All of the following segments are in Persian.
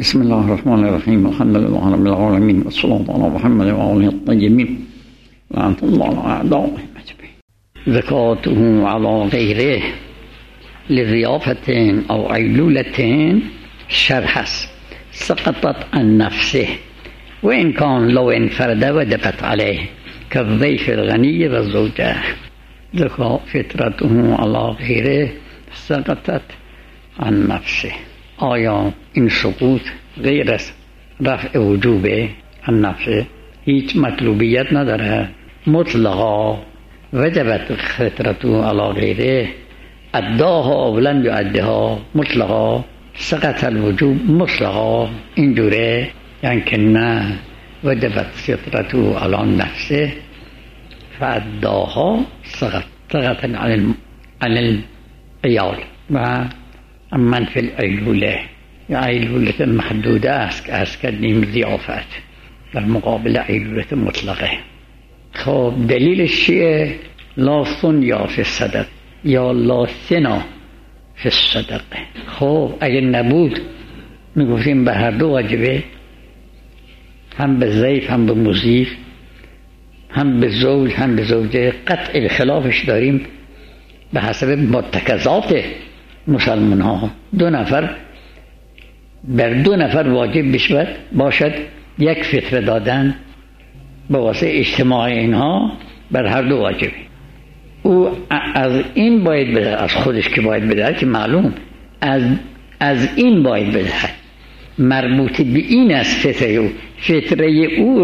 بسم الله الرحمن الرحیم. الحمد لله رب العالمین و الصلاة علی محمد و آله الطیبین لعنة الله علی اعدائهم اجمعین. زکاته علی غیره لضیافة او عیلولة شرح است. سقطت عن نفسه و ان کان لو انفرد وجبت علیه كالضيف الغنی و الزوجه. زکات فطرته علی غیره سقطت عن نفسه. آیا این سقوط غیر از رفع وجوب عن نفسه هیچ مطلوبیت نداره؟ مطلقا وجبت فطرته علی غیره اداها او لم یؤدها مطلقا سقط الوجوب مطلقا اینجوره، یعنی که نه وجبت فطرته علی نفسه فاداها سقط عن العیال و من فی العیلوله یا عیلوله محدوده است که از کردیم ضیافت در مقابل عیلوله مطلقه. خب دلیلش چیه؟ لا ثنیا فی الصدق یا لا ثنا فی الصدق. خب اگه نبود میگفتیم به هر دو واجبه، هم به ضیف هم به مضیف، هم به زوج هم به زوجه. قطع خلافش داریم به حسب مرتکزات مسلمان ها. دو نفر بر دو نفر واجب باشد یک فطره دادن به واسه اجتماع اینها بر هر دو واجبه. او از این باید بده، از خودش که باید بده که معلوم از این باید بده، مربوط به این است. فطره او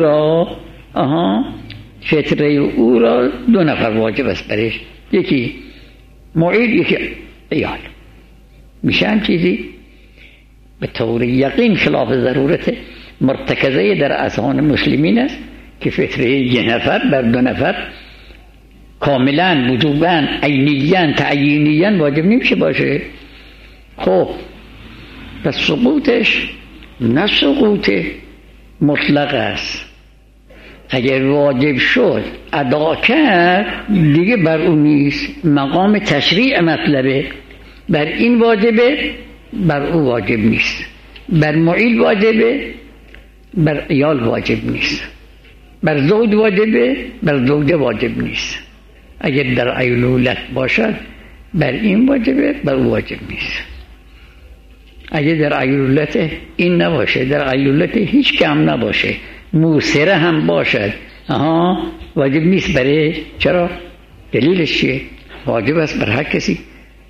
را دو نفر واجب است برش، یکی معید یکی عیال. میشه هم چیزی به طور یقین خلاف ضرورت مرتکزه در اذهان مسلمین است که فطره یک نفر بر دو نفر کاملا وجوباً عینیاً تعیینیاً واجب نمیشه باشه. خب پس سقوطش نه سقوط مطلق است. اگر واجب شد ادا کرد دیگه بر اون نیست، مقام تشریع مطلبه. بر این واجبه بر او واجب نیست، بر معیل واجبه بر عیال واجب نیست، بر زوج واجبه بر زوجه واجب نیست. اگر در عیلولت باشد بر این واجبه بر او واجب نیست. اگر در عیلولت این نباشه، در عیلولت هیچ کم نباشه، موسره هم باشد واجب نیست برای. چرا؟ دلیلش چیه؟ واجب است بر هر کسی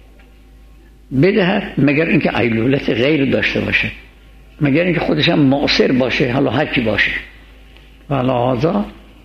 بدهد مگر اینکه عیلولت غیر داشته باشه، مگر اینکه خودش هم معسر باشه، حالا هر کی باشه. ولهذا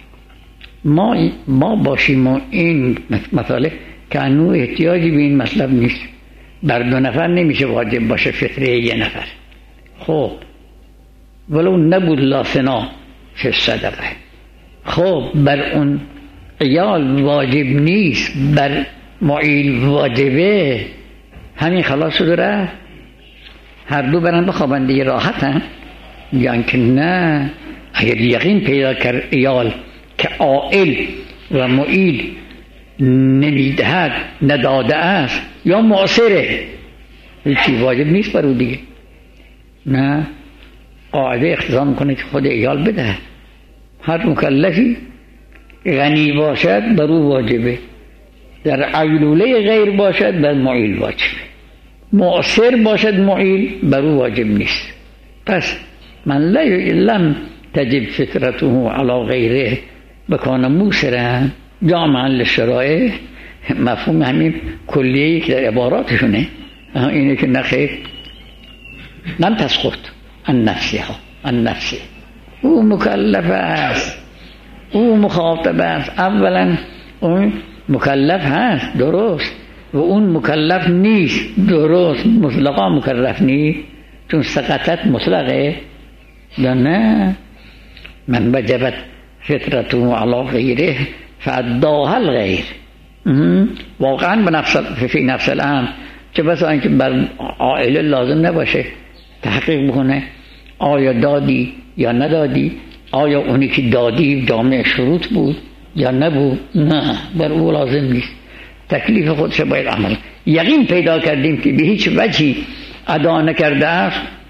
ما باشیم و این مطالب که انو احتیاجی به این مطلب نیست. بر دو نفر نمیشه واجب باشه فطره یه نفر. خب ولو نبود لا ثنا فی الصدقه. خب بر اون عیال واجب نیست، بر معیل واجبه، همین خلاص شده رفت. هر دو برن بخوابن دیگه راحتن. یعنی که نه، اگر یقین پیدا کرد عیال که عائل و معیل نمیدهد نداده است یا معسره، هیچی واجب نیست بر او دیگه. نه، قاعده اقتضا میکنه که خود عیال بده. هر مکلفی غنی باشد بر او واجبه، در عیلوله غیر باشد بر معیل واجبه، معسر باشد معیل بر او واجب نیست. پس من لم تجب فطرته علی غیره بکان موسرا جامعا للشرائع، مفهوم همین کلیه‌ای که در عباراتشونه اینه که نخیر لم تسقط عن نفسه. او مکلف است، او مخاطب است. اولا اون مکلف هست درست و اون مکلف نیست درست، مطلقا مکلف نیست چون سقطت مطلقه. نه، من وجبت فطرته علی غیره فاداها الغیر. واقعا فی نفس الامر چه بسا اینکه بر عائله لازم نباشه تحقیق بکنه آیا دادی یا ندادی، آیا اونی که دادی جامع شروط بود یا نبود. نه، بر او لازم نیست، تکلیف خودش باید عمل. یقین پیدا کردیم که به هیچ وجهی ادا نکرده است،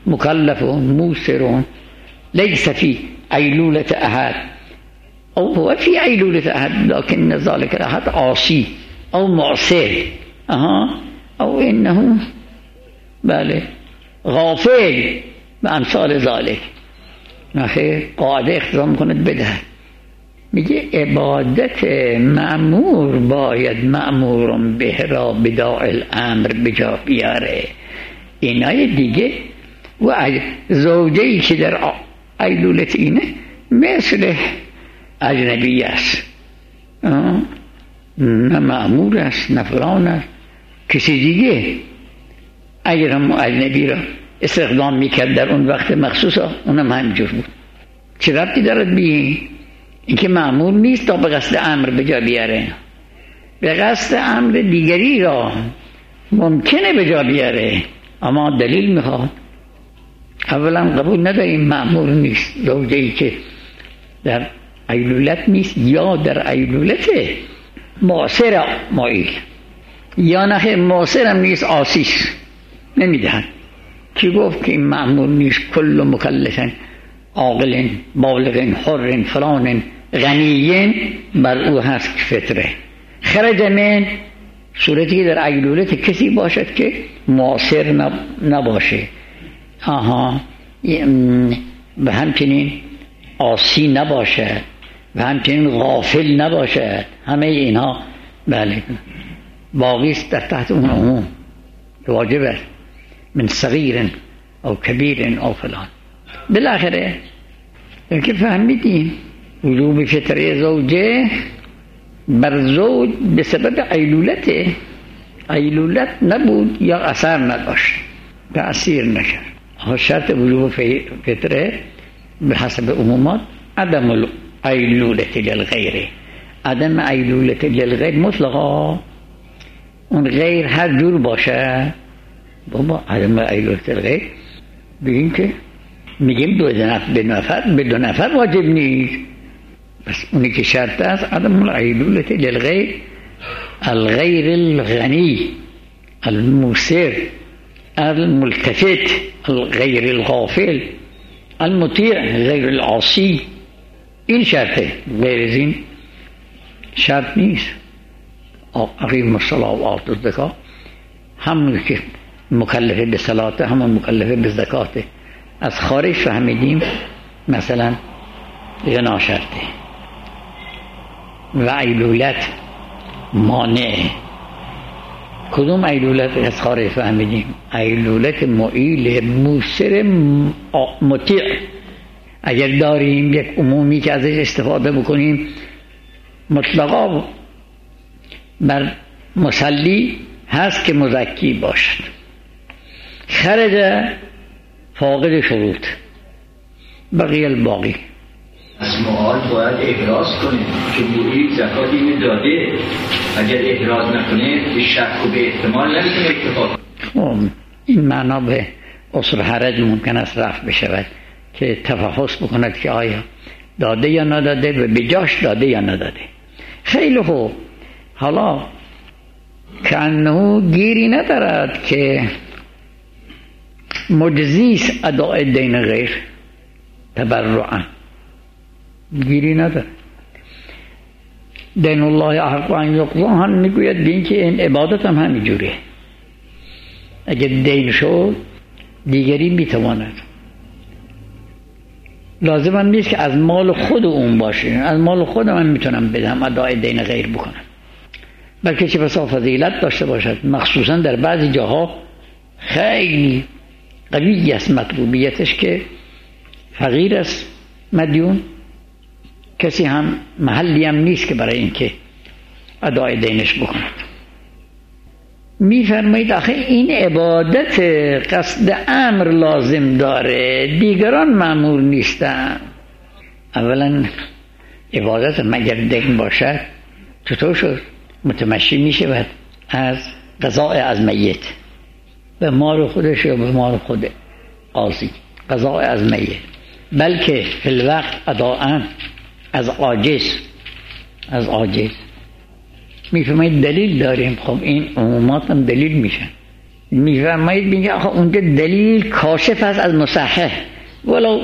مكلف موسر ليس في أيلولة أحد أو هو في أيلولة أحد لكن ذلك الأحد عاصي أو معصر أو إنه بله غافل بأمثال ذلك. نخیر قاعده اختزام کند بده. میگه عبادت مأمور باید مأمورم به را بداع الامر بجا بیاره. اینای دیگه و زوجه‌ای که در ایلولت اینه مثل اجنبی است، نه مأمور است نه فلان است. کسی دیگه اگر هم اجنبی را استخدام میکرد در اون وقت مخصوصا اونم همینجور بود. چه ربطی دارد به اینکه مأمور نیست تا به قصد امر به جا بیاره، به قصد امر دیگری را ممکنه به جا بیاره اما دلیل میخواد. اولا قبول نداریم مأمور نیست زوجه‌ای که در ایلولت نیست یا در ایلولت معصر مایل یا نه معصر هم نیست عاصیست نمیدهن. کی گفت که این مأمور نیست؟ کل مکلفن عاقل بالغ حر فلان غنی بر او هست فطره. خرج من صورتی که در ایلولت کسی باشد که معصر نباشه و همچنین عاصی نباشد و همچنین غافل نباشد. همه اینها بله باقیست در تحت اون عموم واجب است من صغیر او کبیر او فلان. بالاخره که فهمیدیم وجوب فطره زوجه بر زوج به سبب ایلولت نبود یا اثر نداشت تأثیر نکرد. شرط وجوب فطره به حسب عمومات عدم ایلولت للغیر، عدم ایلولت للغیر مطلقا. اون غیر هر جور باشه بابا عدم ایلولت للغیر بگیم که میگیم به دو نفر واجب نیست. بس اونی که شرط است عدم ایلولت للغیر، الغیر الغنی الموسر الملتفت الغیر الغافل المطیع غیر العاصی. این شرطه، غیر از این شرط نیست. اقیم الصلاة و آتوا الزکاة همون که مکلفه به صلات همون مکلفه به زکاته. از خارج فهمیدیم مثلا غنا شرطه و ایلولت مانع. کدوم ایلولت از خارج فهمیدیم؟ ایلولت معیل موسر مطیع. اگر داریم یک عمومی که ازش استفاده بکنیم مطلقا بر مصلی هست که مزکی باشد. خرج فاقد شروط بقیه الباقی. از معال باید احراز کنه که مویی زکات اینو داده. اگر احراز نکنه به شک و به احتمال نمیتونه اکتفا کنه. این معنا به عسر حرج ممکن است رفع بشود که تفحص بکند که آیا داده یا نداده و به جاش داده یا نداده. خیلی خوب. حالا کنه گیری ندارد که مجزیست اداء دین غیر تبرعا، گیری ندارد. دین الله احق ان یقضی هم میگوید دین که این عبادت هم همینجوره. اگر دین شد دیگری میتواند. لازم هم نیست که از مال خود اون باشه. از مال خودم من میتونم بدم اداء دین غیر بکنم، بلکه چه بسا فضیلت داشته باشد. مخصوصا در بعضی جاها خیلی قوی است مطلوبیتش که فقیر است مدیون، کسی هم محلی هم نیست که برای اینکه اداء دینش بکند. میفرمایید آخه این عبادت قصد امر لازم داره، دیگران مأمور نیستن. اولا عبادت مگر دین باشد چطور شد؟ متمشی میشود از قضاء از میت به مال خودش یا به مال خود قاضی، قضاء از میت، بلکه فی الوقت اداء از عاجز. میفهمید دلیل داریم. خب این عمومات هم دلیل میشن. میفرمایید میگه آخه اونجا دلیل کاشف است از مصحح ولو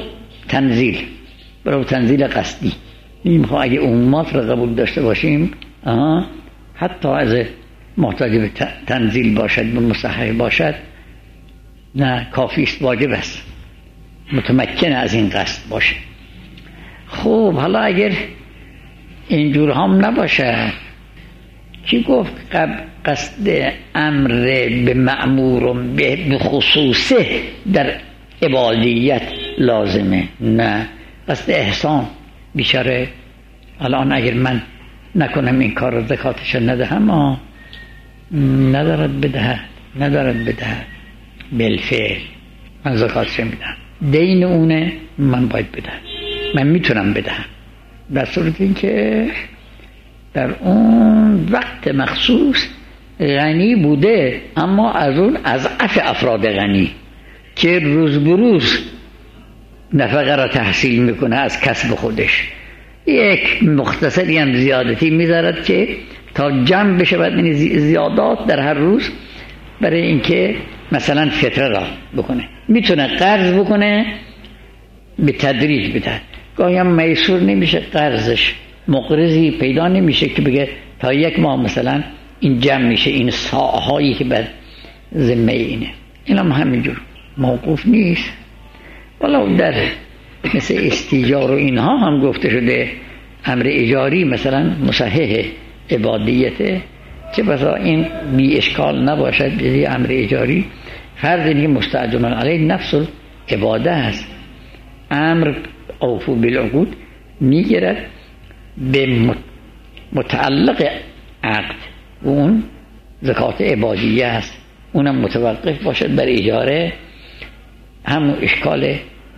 تنزیل قصدی. میخوام اگه عمومات رو قبول داشته باشیم حتی از محتاج به تنزیل باشد به مصحح باشد نه کافی است، واجب است، متمکن از این قصد باشه. خب حالا اگر اینجور هم نباشه کی گفت قصد امر به مأمور به خصوصه در عبادیت لازمه؟ نه، قصد احسان. بیچاره الان اگر من نکنم این کار رو زکاتش ندهم ندارد بدهد بالفعل من زکاتش میدم، دین اونه من باید بدهم، من میتونم بدهم در صورت این که در اون وقت مخصوص غنی بوده، اما از اون اضعف افراد غنی که روز بروز نفقه را تحصیل میکنه از کسب خودش، یک مختصری هم زیادتی میذارد که تا جمع بشه باید این زیادات در هر روز برای اینکه مثلا فطره را بکنه. میتونه قرض بکنه به تدریج بده، گاهی هم میسور نمیشه قرضش، مقرضی پیدا نمیشه که بگه تا یک ماه مثلا این جمع میشه، این ساعهایی که بر ذمه اینه. این هم همینجور موقوف نیست. ولو در مثل استیجار و اینها هم گفته شده امر اجاری مثلا مصحح عبادیته، چه بسا این بی اشکال نباشد بزی امر اجاری فرض اینکه مستعجل علیه نفس عباده است. امر اوفو بالعقود میگیرد به متعلق عقد، اون زکات عبادیه است، اونم متوقف باشد بر اجاره، همون اشکال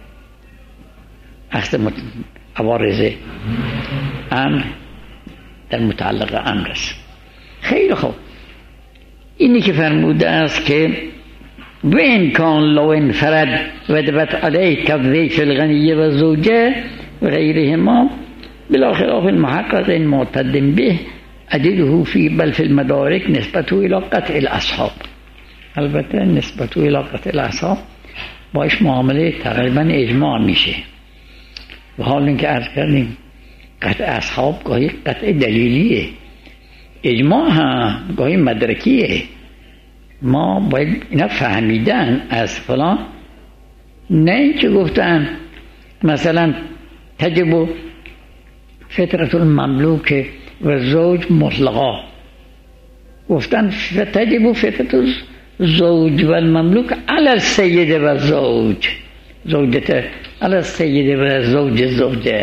اخذ عوارض امر در متعلق امر است. خیلی خوب، اینی که فرموده است که و این کان لو انفرد وجبت علیک الضیف الغنی و زوجه و غیرهما بلا خلاف المحقق معتد به عدده فی بل فی المدارک نسبته الى قطع الاصحاب. البته نسبته الى قطع الاصحاب باش معامله تقریبا اجماع میشه، و حال اینکه عرض کردیم قطع اصحاب گاهی قطع دلیلیه، اجماع هم گاهی مدرکیه. ما باید اینا فهمیدن از فلان، نه اینکه گفتن مثلا تجب فطرة المملوک و زوج مطلقا، گفتن تجب فطرة الزوج و المملوک علی السید و زوج زوجته علی السید و زوج زوجه.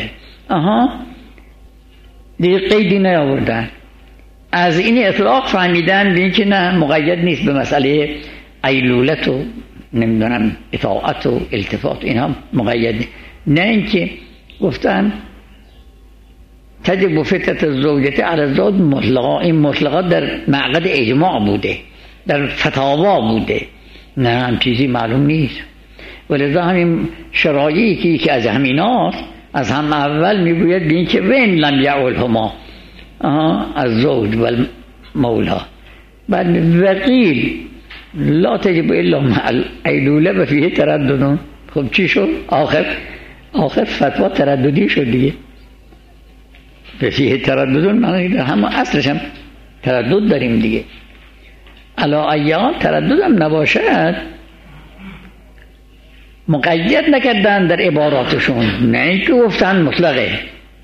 دیگه قیدی نیاوردن، از این اطلاق فهمیدن به اینکه نه مقید نیست به مسئله ایلولت و نمیدونم اطاعت و التفات، اینها مقید نه اینکه گفتن تجب فطرة الزوجة علی الزوج مطلقا، این مطلقا در معقد اجماع بوده، در فتاوا بوده، نه هم چیزی معلوم نیست. ولذا همین شرایعی که از همیناست از هم اول میگوید به این که وین لم یعولهما از زوج و مولا، بعد وقیل لا تجب الا مع الایلوله و فیه ترددون. خب چی شد؟ آخر فتوا ترددی شد دیگه. و فیه ترددون معنی همه اصلش هم تردد داریم دیگه. علا ایان تردد هم نباشد مقید نکردن در عباراتشون، نه اینکه گفتن مطلقه.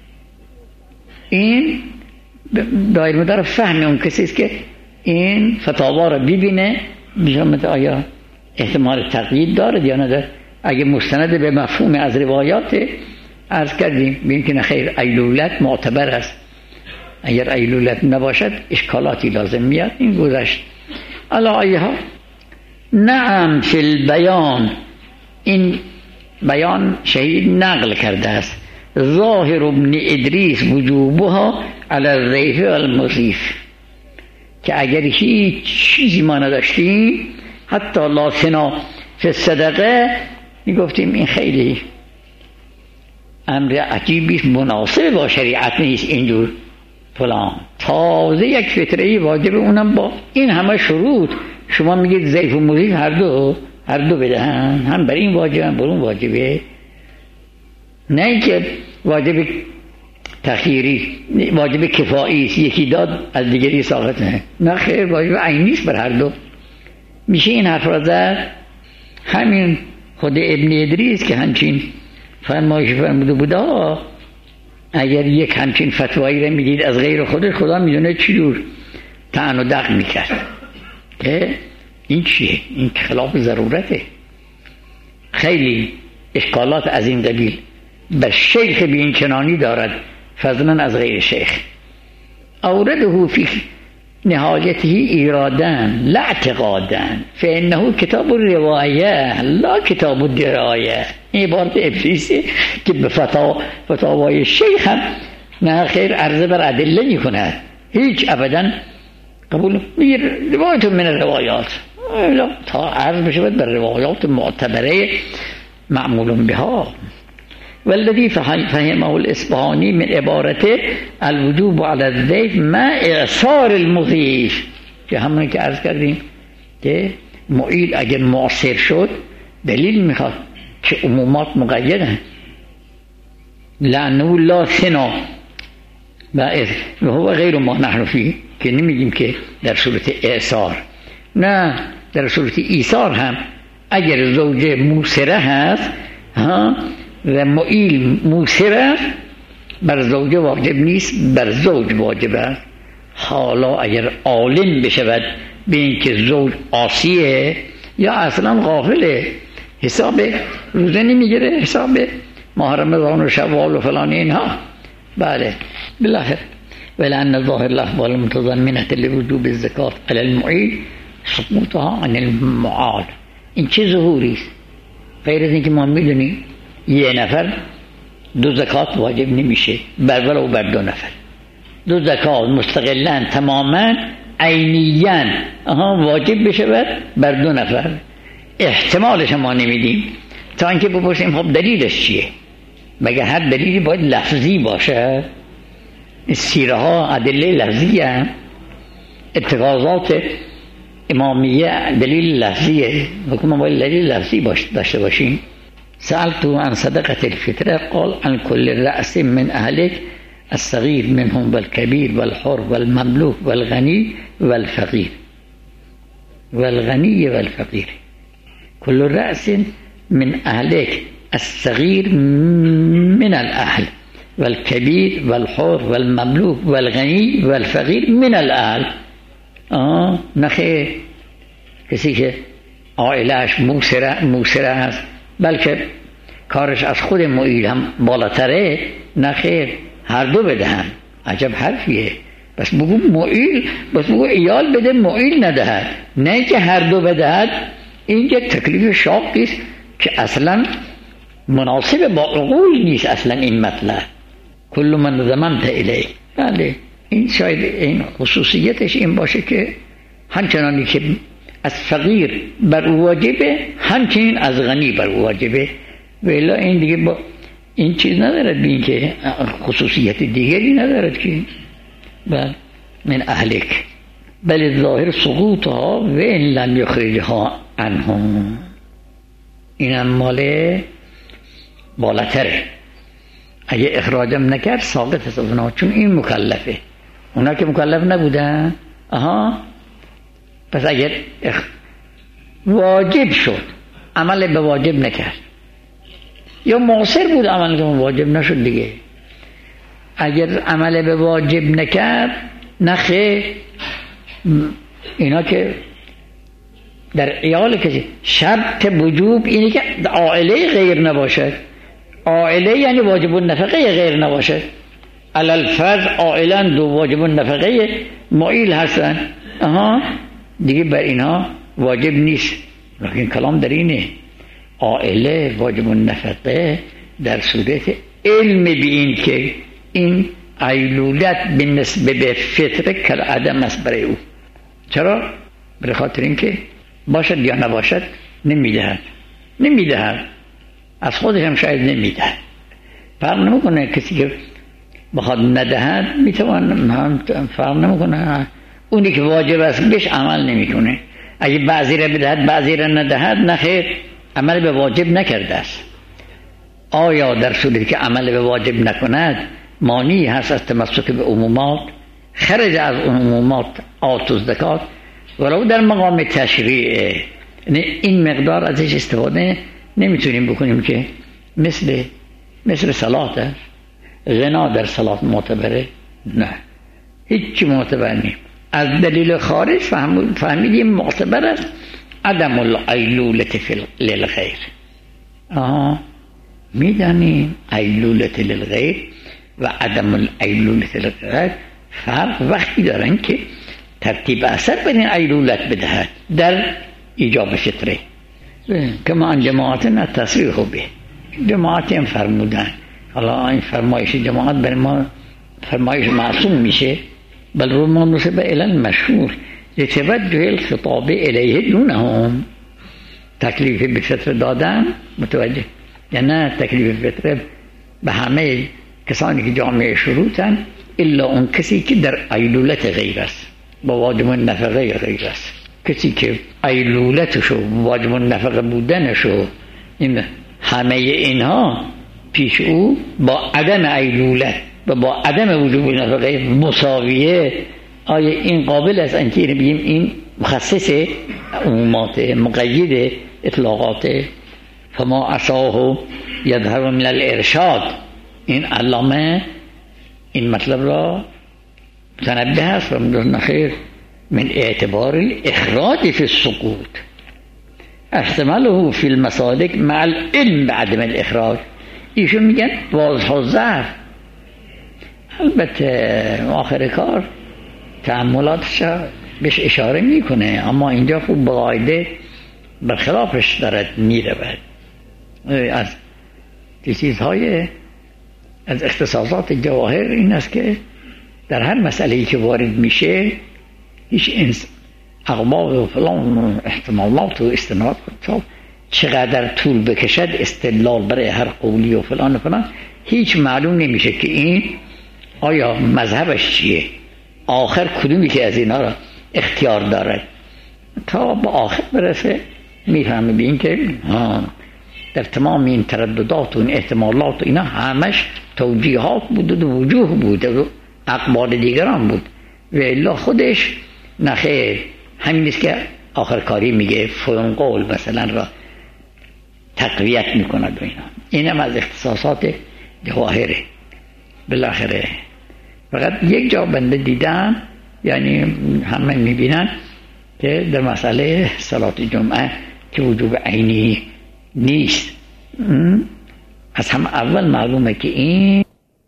این دایر مدار فهم اون کسی است که این فتاوا رو ببینه بیشتر آیا احتمال تقیید دارد یا نداره. اگه مستند به مفهوم از روایات عرض کردیم ببین که نخیر ایلولت معتبر است، اگر ایلولت نباشد اشکالاتی لازم میاد. این گذشت. علا ایها نعم فی البیان، این بیان شهید نقل کرده است ظاهر ابن ادریس وجوبها علی الضیف و المضیف، که اگر هیچ چیزی ما نداشتیم حتی لا ثنا فی الصدقه میگفتیم این خیلی امر عجیبی مناسب با شریعت نیست اینجور فلان، تازه یک فطره واجب اونم با این همه شروط شما میگید ضعیف و مضیف هر دو بدهن، هم بر این واجب هم بر اون واجبه. نه اینکه واجب تخییری، واجب کفایی است، یکی داد از دیگری ساقط نه خیر، واجب عینی است بر هر دو. میشه این حرف را زد. همین خود ابن ادریس که همچین فرمایش فرموده بوده، اگر یک همچین فتوایی را میدید از غیر خودش، خدا میدونه چی جور طعن و دق میکرد که این چیه، این خلاف ضرورته. خیلی اشکالات از این قبیل بر شیخ به این چنانی دارد، فضلا از غیر شیخ. اورده فی نهایته ایرادن لا اعتقادن فانه کتاب روایه لا کتاب درایه. این عبارت ابلیسی که به فتاوای شیخ هم نه خیر عرضه بر ادله می کند، هیچ ابدا قبول میگه روایت من الروایات تا عرض بشه بر روایات معتبره معمول بها. والذي فهمه الاصبهاني من عبارته الوجوب على الضيف مع اعصار المضيف، که همون که عرض کردیم که معیل اگر معصر شد دلیل میخواد که عمومات مقیدن. لعنه لا ثنا و هو غیر ما نحن فيه، که نمیگیم که در صورت اعصار، نه در صورت ایثار هم اگر زوجه موسره هست و معیل موسره بر زوجه واجب نیست، بر زوج واجب است. حالا اگر عالم بشود به این که زوج عاصیه یا اصلا غافله، حساب روزه نمیگیره، حساب ماه رمضان و شوال و فلان اینها، بله بالاخره. ولأن ظاهر الاحوال المتضمنة لوجوب الزکات علی المعیل سقوطها عن المعال. این چه ظهوری است؟ غیر از اینکه ما میدونیم یه نفر دو زکات واجب نمیشه ولو بر دو نفر. دو زکات مستقلاً تماماً عینیاً واجب بشه بر دو نفر. احتمالش ما نمیدیم تا اینکه بپرسیم خب دلیلش چیه؟ مگه هر دلیلی باید لفظی باشه؟ سیره ها ادله لفظیه، اتخاذات امامیه دلیل لفظیه، حکم باید دلیل لفظی داشته باشیم. سألتو عن صدقة الفطرة قال عن كل رأس من أهلك الصغير منهم والكبير والحر والمملوك والغني والفقير. والغني والفقير كل رأس من أهلك الصغير من الأهل والكبير والحر والمملوك والغني والفقير من الأهل. نخیر کسی که عائلهش موسره است بلکه کارش از خود معیل هم بالاتره، نخیر هر دو بدهن. عجب حرفیه. بس بگو معیل، بس بگو ایال بده معیل ندهد، نه که هر دو بدهد. این یک تکلیف شاقی است که اصلا مناسب با عقول نیست اصلا این مطلب. کل من ضمنت الیه. بله این شاید این خصوصیتش این باشه که همچنانی که از فقیر بر او واجبه همچنین از غنی بر او واجبه، ولی این دیگه با این چیز ندارد، بین که خصوصیت دیگری ندارد که بل من اهلک بل ظاهر سقوطها و ان لم یخرجها عنهم. اینم مال بالاتره، اگه اخراجم نکرد ساقط است اونا، چون این مکلفه، اونا که مکلف نبودن. پس اگر واجب شد عمل به واجب نکرد، یا معصر بود عمل که واجب نشد دیگه. اگر عمل به واجب نکرد نخه اینا که در عیال کسی شرط وجوب اینه که عائله غیر نباشد. عائله یعنی واجب النفقه غیر نباشد. علل فرض عائلان دو واجب النفقه معیل هستن، دیگه بر اینها واجب نیست. لیکن کلام در اینه عائله واجب النفقه در صورت علم به این که این عیلولت به نسبه به فطره کل عدم است برای او. چرا؟ برای خاطر این که باشد یا نباشد نمیدهد، از خودش هم شاید نمیدهد. فرق نمیکنه کسی که بخواد ندهد میتوان، فرق نمیکنه. اونی که واجب است بهش عمل نمیکنه. اگه بعضی را بدهد بعضی را ندهد، نه خیر، عمل به واجب نکرده است. آیا در صورتی که عمل به واجب نکند مانعی هست از تمسک به عمومات؟ خرج از عمومات آت و زکات ولو در مقام تشریع این مقدار ازش استفاده نمیتونیم بکنیم که مثل صلات است. غنا در صلات معتبره؟ نه، هیچ معتبر نیم. از دلیل خارج فهمیدیم معتبر است عدم العیلولت للغیر. میدانیم عیلولت للغیر و عدم العیلولت للغیر فرق وقتی دارن که ترتیب اثر بر این عیلولت بدهد در ایجاب فطره. کما ان جماعتنا تصریح به، جماعتی هم فرمودن. حالا این فرمایش جماعت بر ما فرمایش معصوم میشه، بل رو ما نسبه الان مشهور لتوجه الخطاب الیه دونهم. تکلیف به فطره دادن متوجه، یعنی نه تکلیف فطره به همه کسانی که جامعه شروطن الا اون کسی که در عیلولت غیر است، با واجب النفقه غیر است. کسی که عیلولتشو واجب النفقه بودنشو این همه اینها پیش او با عدم عیلولت و با عدم وجوب نفقه مساویه، آیا این قابل است اینکه بگیم این مخصص عمومات مقید اطلاقات؟ فما عصاه یظهر من الارشاد. این علامه این مطلب را متنبه است و میگوید خیر من اعتبار الاخراج فی السقوط احتماله فی المسالک مع العلم بعدم الاخراج. ایشون میگن واضح و ضعف. البته آخر کار تأملاتش بهش اشاره میکنه، اما اینجا خوب بقاعده برخلافش دارد میرود. از چیزهای از اختصاصات جواهر این است که در هر مسئله‌ای که وارد میشه هیچ اقبال و فلان و احتمالات و استناد چقدر طول بکشد استدلال برای هر قولی و فلان و فلان، هیچ معلوم نمیشه که این آیا مذهبش چیه، آخر کدومی که از اینا را اختیار دارد. تا به آخر برسه میفهمه به این که در تمام این ترددات و این احتمالات و اینا همش توجیهات بود و وجوه بود و اقبال دیگران بود و الا خودش نخیر. همین است که آخر کاری میگه فلان قول مثلا را تقویت میکند و اینا. اینم از اختصاصات جواهره. بالاخره فقط یک جا بنده دیدم، یعنی همه میبینن که در مسئله صلات جمعه که وجوب عینی نیست، از هم اول معلومه که این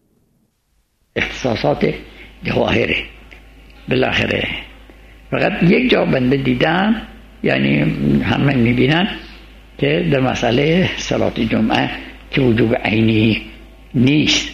اختصاصات جواهره. بالاخره فقط یک جا بنده دیدم، یعنی همه میبینن که در مسئله صلات جمعه که وجوب عینی نیست،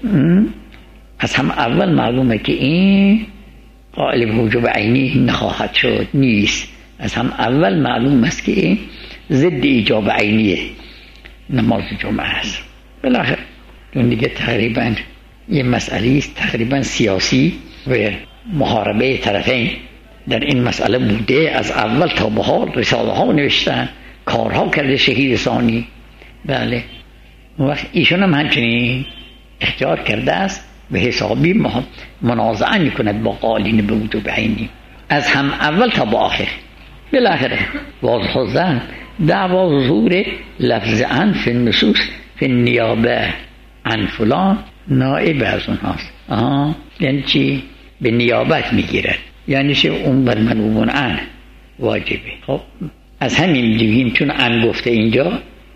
از هم اول معلومه که این قائل به وجوب عینی نخواهد شد، نیست. از هم اول معلوم است که این ضد ایجاب عینیه، نماز جمعه است. بالاخره اون دیگه تقریبا یه مسئله است تقریبا سیاسی و محاربه طرفین در این مسئله بوده. از اول تا به حال رساله ها نوشتن، کارها کرده شهید ثانی. بله، وقت ایشون هم همچنین اختیار کرده است به حسابی منازعه میکند با قائلین به وجوب عینی از هم اول تا به آخر. بالاخره واضح الظن دعوا ظهور لفظ عن فی النصوص فی النیابه عن فلان نائب از اونهاست. یعنی چی؟ به نیابت میگیرد، یعنی چه؟ اون بر منوبون عن واجبه. خب از همین دیگیم چون عن گفته اینجا،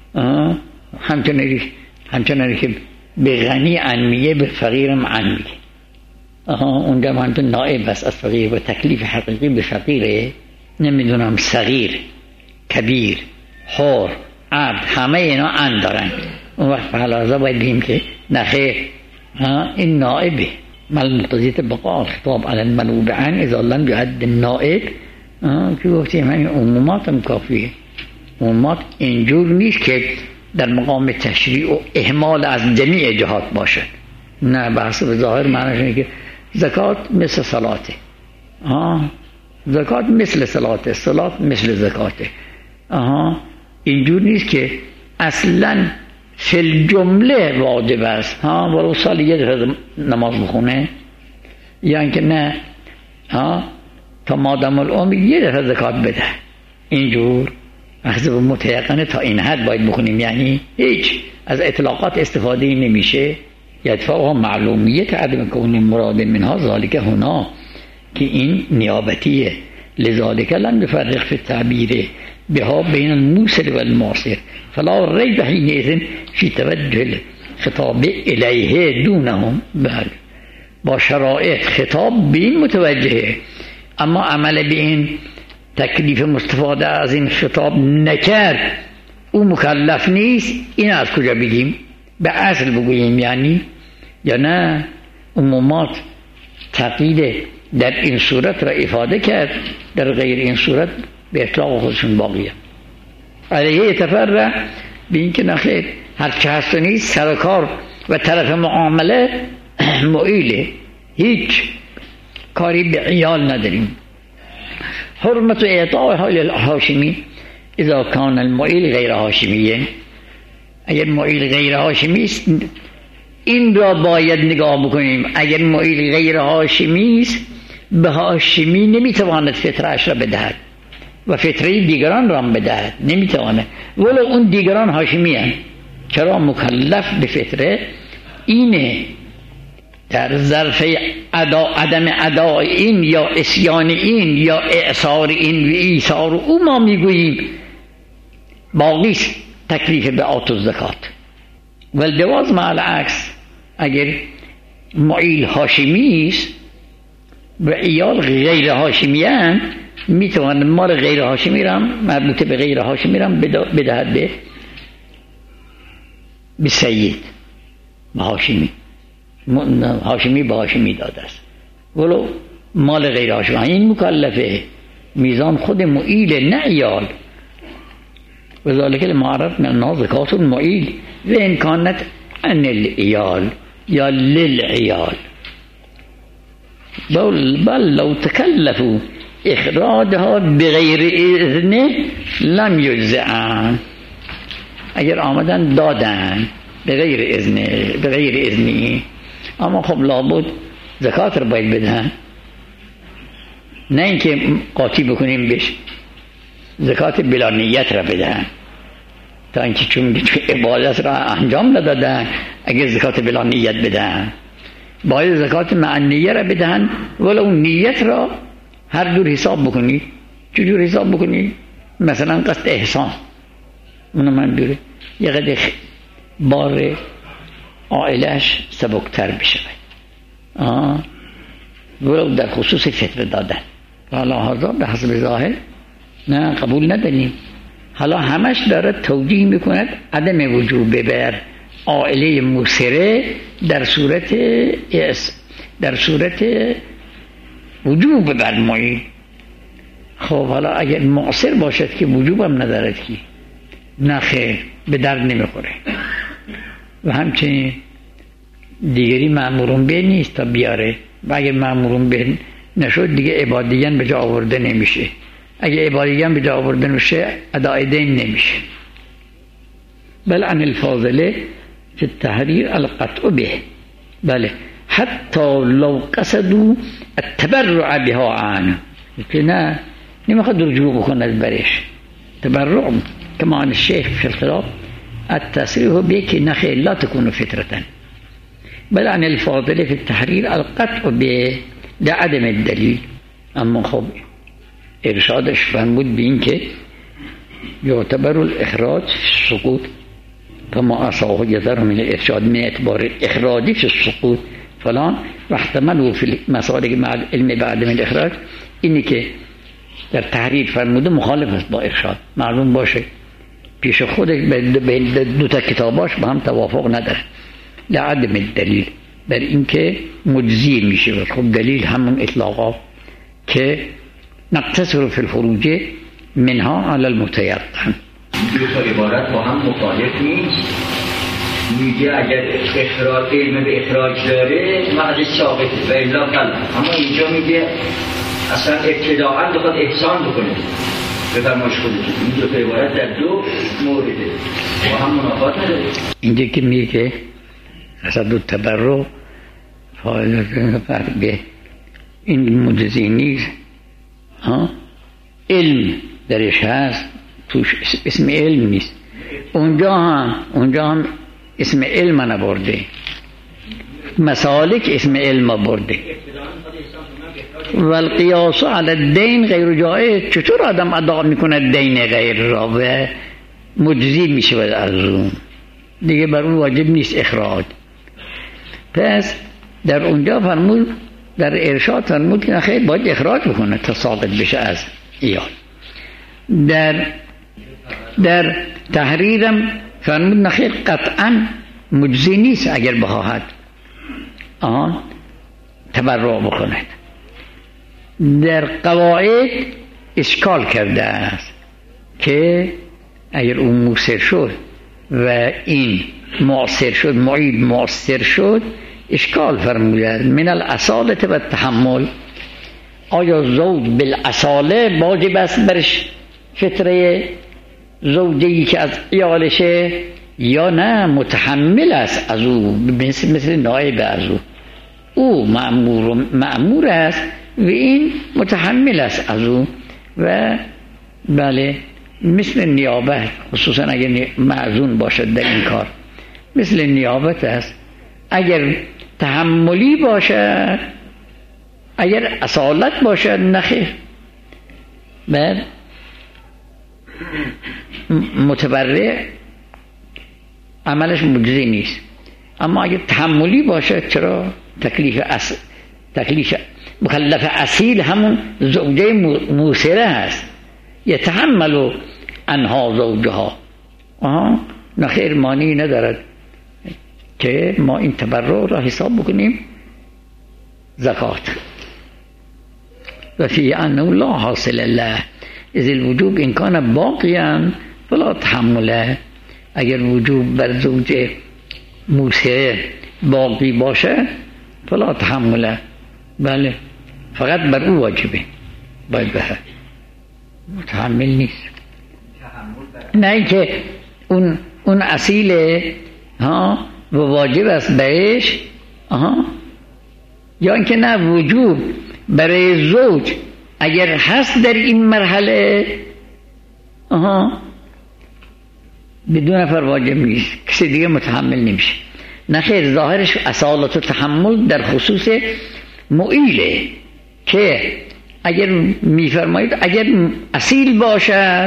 همچنانی که به غنی عن میگه به فقیرم عن میگه. اونجا من تو نائب است از فقیر و تکلیف حقیقی به فقیره. نمیدونم صغیر، کبیر، حر، عبد، همه اینا عن دارن. اون وقت فعلازا باید بگیم که نخیر، این نائبه مل مقتضیت بقاء خطاب علی المنوب عن اذا لم یعد النائب. که گفتیم همین عمومات هم کافیه. عمومات اینجور نیست که در مقام تشریع و اهمال از جمیع جهات باشه. نه، بحث به ظاهر معنیش اینه که زکات مثل صلاته. زکات مثل صلاته، صلات مثل زکاته. اینجور نیست که اصلا فی الجمله واجب است. ولو سال یه دفعه نماز بخونه، یا اینکه نه تا مادام العمر یه دفعه زکات بده. اینجور اخذ متیقنه تا این حد باید بخونیم، یعنی هیچ از اطلاقات استفاده نمیشه. یدفعها معلومیت عدم کون مراد منها ذالک هنا، که این نیابتیه. لذالک لم یفرق فی التعبیر بها بین الموسر و المعسر فلا ریب حینئذ فی توجه خطاب الیه دونهم. بله، با شرایط خطاب به این متوجهه، اما عمل به این تکلیف مستفاده از این خطاب نکرد، او مکلف نیست. این از کجا بگیم؟ به اصل بگوییم یعنی، یا نه عمومات تقیید در این صورت را افاده کرد، در غیر این صورت به اطلاق خودشون باقیه. علیه تفرع به این که نخیر هرچه هست و نیست، سرکار و طرف معامله معیله، هیچ کاری به عیال نداریم. حرمت اعطاء للهاشمی اذا کان المعیل غیر هاشمیه، اگر معیل غیر هاشمی است این را باید نگاه بکنیم. اگر معیل غیر هاشمی است، به هاشمی نمیتواند فطره‌اش را بدهد و فطره دیگران را بدهد، نمیتواند، ولو اون دیگران هاشمی هستند. چرا؟ مکلف به فطره اینه. در ظرف عدم اداء این یا اسیان این یا اعصار این و ایثار او ما میگوییم باقی تکلیف به آتو زکات. والجواز مع العکس، اگر معیل هاشمی است و عیال غیر هاشمی هستند، میتواند مال غیر هاشمی را مربوط به غیر هاشمی را بدهد به سید، به هاشمی. هاشمی به هاشمی داده است، ولو مال غیر هاشمی. این مکلفه، میزان خود معیل نه عیال. و ذالک المعرف من الناس زکات المعیل و ان کانت عن العیال یا للعیال. بل لو تکلفوا اخراجها بغیر اذنه لم یجزعن. اگر آمدن دادن به غیر اذنی، اما خب لابد زکات رو باید بدن، نه اینکه قاطی بکنیم بهش زکات بلا نیت را بدن، تا اینکه چون عبادت را انجام ندادن اگر زکات بلا نیت بدن، باید زکات مع نیت را بدن. ولو نیت را هر جور حساب بکنید. چجور حساب بکنید؟ مثلا قصد احسان، اونو من بیره یه قدر بار عائلش سبکتر بشه، ولو در خصوص فطر دادن. حالا هذا به حسب ظاهر نه قبول نداریم. حالا همش داره توجیه میکند عدم وجوب بر عائله موسره در صورت وجوب بر معیل. خب حالا اگر معسر باشد که وجوب هم ندارد که نه خیر، به درد نمیخوره. و همچنین دیگری مأمورون به نیست تا بیاره، و اگر مأمورون به نشد دیگه عبادیان به جا آورده نمیشه. اگه عبادیان به جا آورده نشه ادای دین نمیشه. بل عن الفاضله فی التحریر القطع به، بله حتی لو قصدوا التبرع بها عنه، که نه نمیخواد رجوع بکند برش. تبرع كما عن الشيخ في الخلاف التصريح به نخيل لا تكون فترة، بل عن الفاضل في التحرير القطع به لعدم الدليل. اما خب ارشادش فرمود به این که يعتبر الاخراج في السقوط كما اصاه يظهر من الارشاد من اعتبار الاخراج في السقوط فلان و احتملوا في مسالك مع العلم بعدم الاخراج. اینی که در تحریر فرموده مخالف است با ارشاد. معلوم باشه پیش خودش به دو تا کتاباش با هم توافق نداره، لعدم الدلیل، بر این که مجزی میشه. خب دلیل همون اطلاقات که نقتصر فی الخروج منها علی المتیقن. دو تا عبارت با هم مخالف نیست. میگه اگر اخراج علم به اخراج داره وقتی ساقط و الا قلب، اما اینجا میگه اصلا ابتداعا بخواد احسان بکنه به فرمایش خودتون. این دو تا عبارت در دو مورده با هم منافات نداره. اینجا که میگه قصد التبرع فرق به این مجزی نیست، علم درش هست، توش اسم علم نیست. اونجا هم اسم علم نبرده، مسالک اسم علم برده. والقیاس علی الدین غیر جایز. چطور آدم ادا میکنه دین غیر را و مجزی میشه از اون دیگه، بر اون واجب نیست اخراج. پس در اونجا فرمود، در ارشاد فرمود که خیر باید اخراج بکنه تا ساقط بشه از ایال. در تحریرم فرمود نخیر قطعا مجزی نیست اگر بخواهد تبرع بکند. در قواعد اشکال کرده است که اگر اون موثر شد و این معاصر شد، معید معاصر شد، اشکال فرموده من الاصالة و التحمل. آیا زوج بالاصاله واجب است برش فطره زوجی که از ایالشه یا نه متحمل است از او، مثل نائب از او مأمور است و این متحمل است از او. و بله مثل نیابت، خصوصا اگر معزون باشد در این کار، مثل نیابت است. اگر تحملی باشد، اگر اصالت باشد نخیر، بعد متبرع عملش مجزی نیست. اما اگر تحملی باشد، چرا؟ تکلیف مکلف اصیل همون زوجه موسره هست، یتحمل انها زوجها. نخیر مانی ندارد که ما این تبرع را حساب بکنیم زکات. و فی انه لا حاصل له اذ الوجوب ان کان باقیا فلا تحمله. اگر وجوب بر زوج موسر باقی باشه فلا تحمله، بله فقط بر او واجبه، باید به متحمل نیست. نه اینکه اون اصیله و واجب است بهش، یا اینکه نه وجوب برای زوج اگر هست در این مرحله بدون نفر واجب نیست، کسی دیگه متحمل نمیشه. نه خیر، ظاهرش اصالت و تحمل در خصوص معیله که اگر میفرمایید اگر اصیل باشد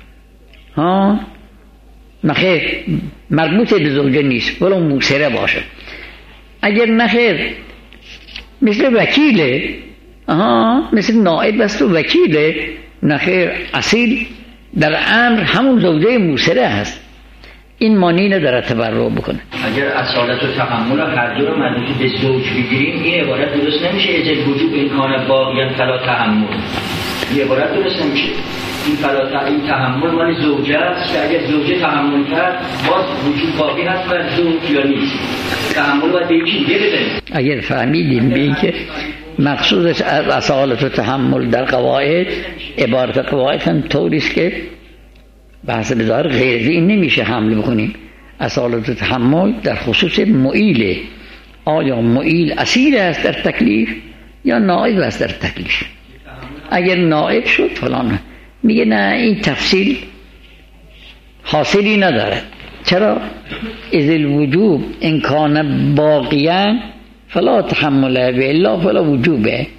نخیر مربوط به زوجه نیست ولو موسره باشد. اگر نخیر مثل وکیله، مثل نائب است و وکیله، نخیر اصیل در امر همون زوجه موسره هست، این مانی نداره تبرع بکنه. اگر اصالت و تحمل هر دو رو مربوط به زوج بگیریم این عبارت درست نمیشه. اجل وجوب امکان باقیان فلا تحمل، این عبارت درست نمیشه. این تحمل مال زوجه است که اگر زوجه تحمل کرد باز وجود باقی هست بر زوج یا نیست. تحمل باید به یکی دیگه بدهیم. اگر فهمیدیم به این که مقصودش از اصالت و تحمل در قواعد، عبارت قواعد هم طوریست که بحث بظاهر غیر این نمیشه حمل بکنیم. اصالت و تحمل در خصوص معیله، آیا معیل اصیل است در تکلیف یا نائب است در تکلیف. اگر نائب شد فلان، میگه نه این تفصیل حاصلی نداره. چرا؟ اذ الوجوب ان کان باقیا فلا تحمله و الا فلا وجوبه.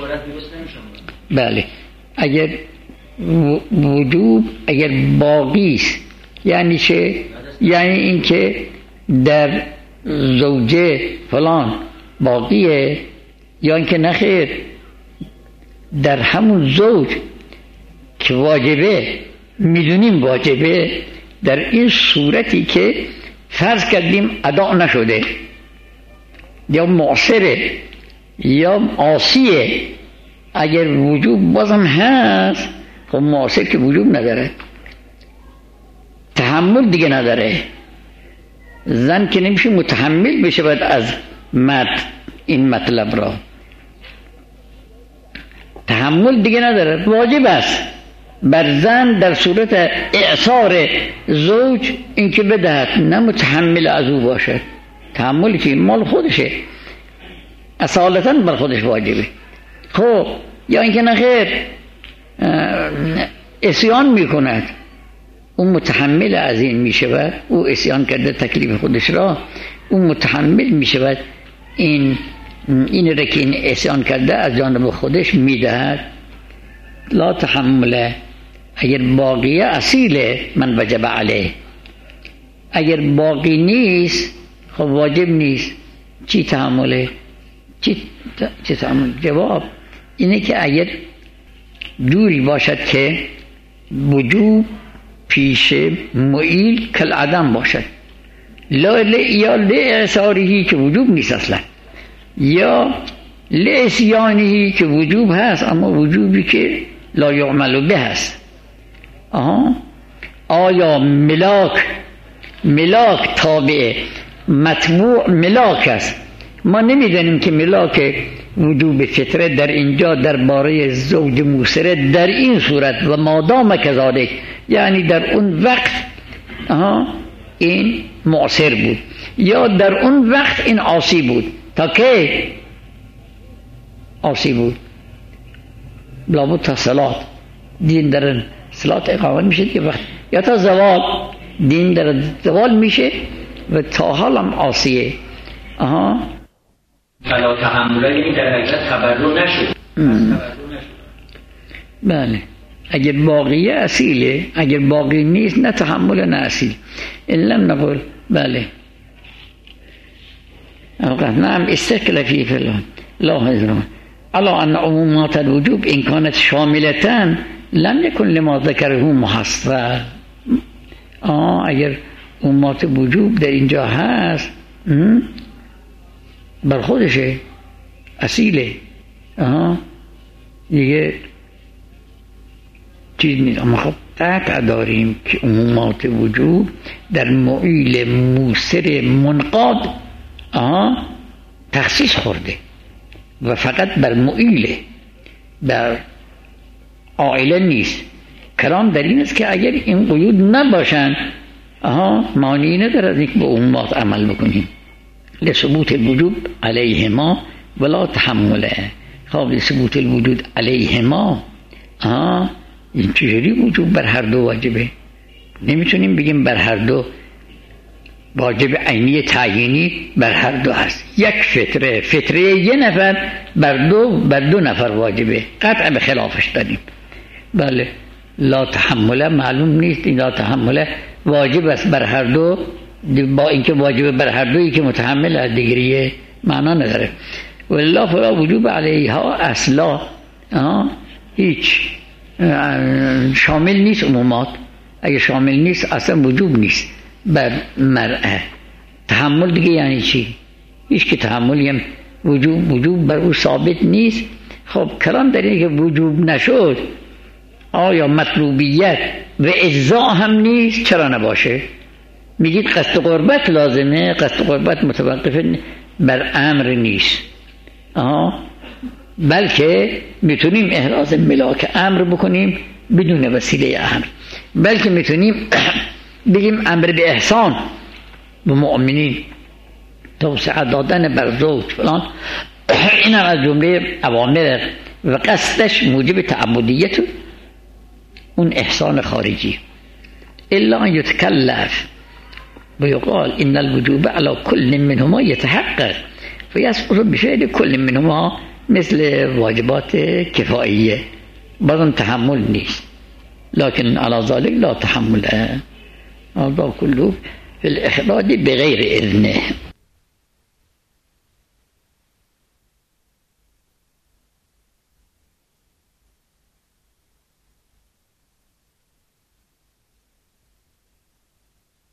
بله اگر وجوب اگر باقی است یعنی چه؟ یعنی اینکه در زوجه فلان باقیه، یا اینکه نخیر در همون زوج که واجبه میدونیم واجبه، در این صورتی که فرض کردیم ادا نشده یا معصره یا عاصیه، اگر وجوب بازم هست خب معصر که وجوب نداره، تحمل دیگه نداره. زن که نمیشه متحمل بشه بعد از مرد این مطلب را. تحمل دیگه نداره. واجب است بر زن در صورت اعصار زوج اینکه بدهد، نه متحمل از او باشد. تحملی که مال خودشه، اصالتا بر خودش واجبه. خب یا اینکه نخیر عصیان میکند، اون متحمل از این میشود، او عصیان کرده تکلیف خودش را، اون متحمل میشود این را که این عصیان کرده از جانب خودش میدهد. لا تحمله، اگر باقیه اصیله من وجب علیه، اگر باقی نیست خب واجب نیست. چی تحمله؟ چی تحمل؟ جواب اینه که اگر جوری باشد که وجوب پیش معیل کل عدم باشد، یا لعصارهی که وجوب نیست اصلا، یا لعصیانهی که وجوب هست اما وجوبی که لا یعمل به هست. آیا ملاک تابع متبوع ملاک است؟ ما نمیدانیم که ملاک وجوب فطره در اینجا درباره زوج موسره در این صورت و مادام کذالک، یعنی در اون وقت این معصر بود یا در اون وقت این عاصی بود. تا که عاصی بود لابد تا صلات دین در صلات اقامت میشه دیگه، وقت یا تا زوال دین در زوال میشه و تا حالم عاصیه. فلا تحمله یعنی در حقیقت تبرع نشد. بله، اگر باقیه اصیله، اگر باقی نیست نه تحمل نه اصیل. این لم نقول بله نعم استقل فی فلان لاحظ الا ان عمومات الوجوب ان كانت شاملتان لم يكن لما ذكره محصر. اگر عمومات وجوب در اینجا هست بر خودشه اصیله دیگه چیز نیست. اما خب قطع داریم که عمومات وجوب در معیل موسر منقاد تخصیص خورده و فقط بر معیله، بر عائله نیست. کلام در این است که اگر این قیود نباشن معنی نداره از اینکه به عمومات عمل بکنیم. لثبوت الوجوب علیهما ولا تحمله. خب لثبوت الوجود علیهما این چجوری وجوب بر هر دو واجبه؟ نمیتونیم بگیم بر هر دو واجب عینی تعیینی بر هر دو هست. یک فطره یه نفر بر دو نفر واجبه، قطع به خلافش داریم. بله لا تحمله معلوم نیست، این لا تحمله واجب است بر هر دو، با اینکه واجب بر هر دویی که متحمل از دیگریه معنا نداره. والله فلا وجوب علیها اصلا هیچ شامل نیست عمومات. اگه شامل نیست اصلا وجوب نیست بر مرأه. تحمل دیگه یعنی چی؟ هیچ که تحملی هم وجوب بر او ثابت نیست. خب کلام در اینه که وجوب نشد آیا مطلوبیت و اجزا هم نیست؟ چرا نباشه؟ میگید قصد قربت لازمه، قصد قربت متوقف بر امر نیست، بلکه میتونیم احراز ملاک امر بکنیم بدون وسیله امر، بلکه میتونیم بگیم امر به احسان به مؤمنین، توسعه دادن بر زوج فلان. این هم از جمله اوامر و قصدش موجب تعبدیت اون احسان خارجی. الا ان یتکلف و یقال ان الوجوب على كل منهما يتحقق فيسقط بفعل كل منهما مثل واجبات کفاییه، بازم تحمل نیست. لكن على ذلك لا تحمل هذا كله في الإخراج بغير إذنه.